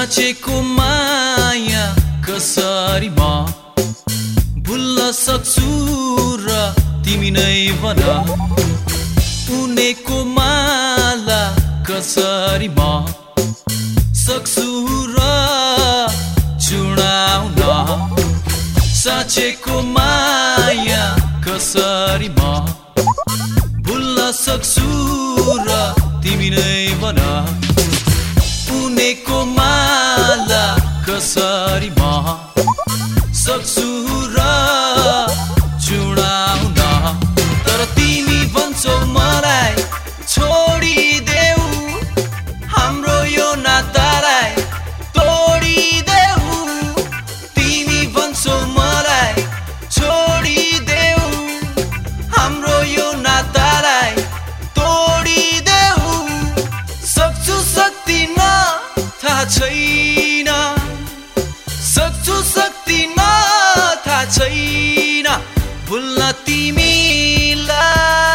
साँचेको माया कसरी म भुल्न सक्छु र तिमी नै भन उनेको माला कसरी म सक्छु र चुडाउन साँचेको माया कसरी म भुल्न सक्छु र तिमी नै भन उनेको माला कसरी म सक्छु र चुडाउन तर तिमी भन्छौ मलाई छोडिदेऊ हाम्रो यो नातालाई तोडिदेऊ तिमी भन्छौ मलाई छोडिदेऊ हाम्रो यो नातालाई तोडिदेऊ सक्छु सक्दिन थाहा छैन सक्छु सक्दिन थाहा छैन भुल्न तिमीलाई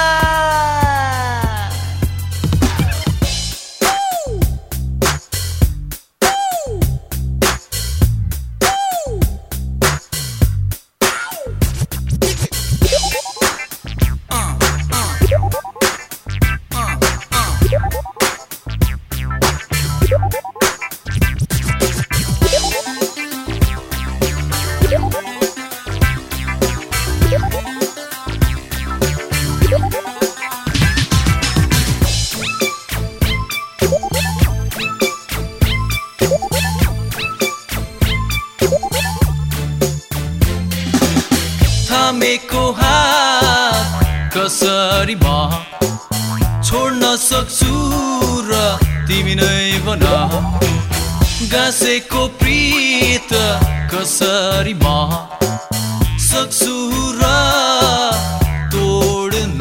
थामेको हात कसरी म छोड्न सक्छु र तिमी नै भन गाँसेको प्रीत कसरी म सक्छु र तोड्न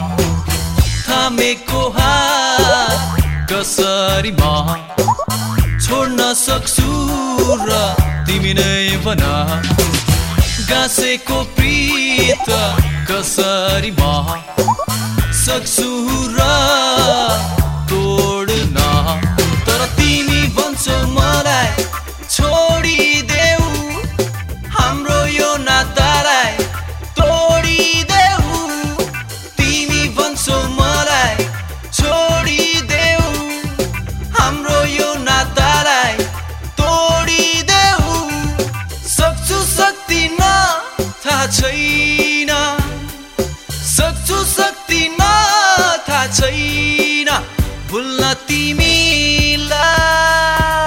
थामेको हात कसरी म छोड्न सक्छु र तिमी नै भन गाँसेको प्रीत कसरी म सक्छु र तोड्न तर तिमी भन्छौ मलाई छोडिदेऊ हाम्रो यो नातालाई तोडिदेऊ तिमी भन्छौ मलाई छोडिदेऊ हाम्रो यो नातालाई तोडिदेऊ सक्छु सक्दिन थाहा छैन सक्छु सक्दिन थाहा छैन भुल्न तिमीलाई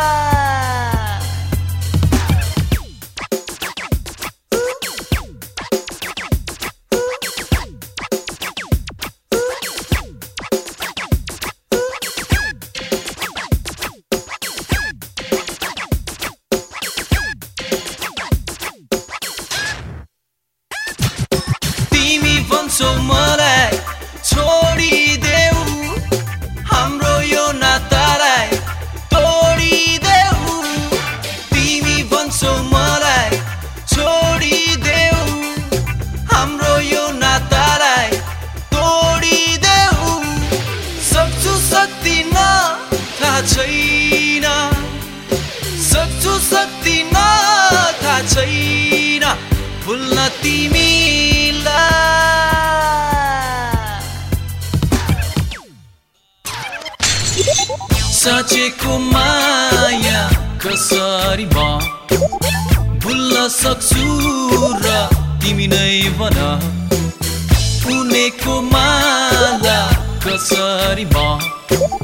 भन्छौ मलाई छोडिदेऊ हाम्रो यो नातालाई तोडिदेऊ तिमी भन्छौ मलाई छोडिदेऊ हाम्रो यो नातालाई तोडिदेऊ सक्छु सक्दिन थाहा छैन सक्छु सक्दिन थाहा छैन भुल्न तिमीलाई साँचेको माया कसरी म भुल्न सक्छु र तिमी नै भन उनेको माला कसरी म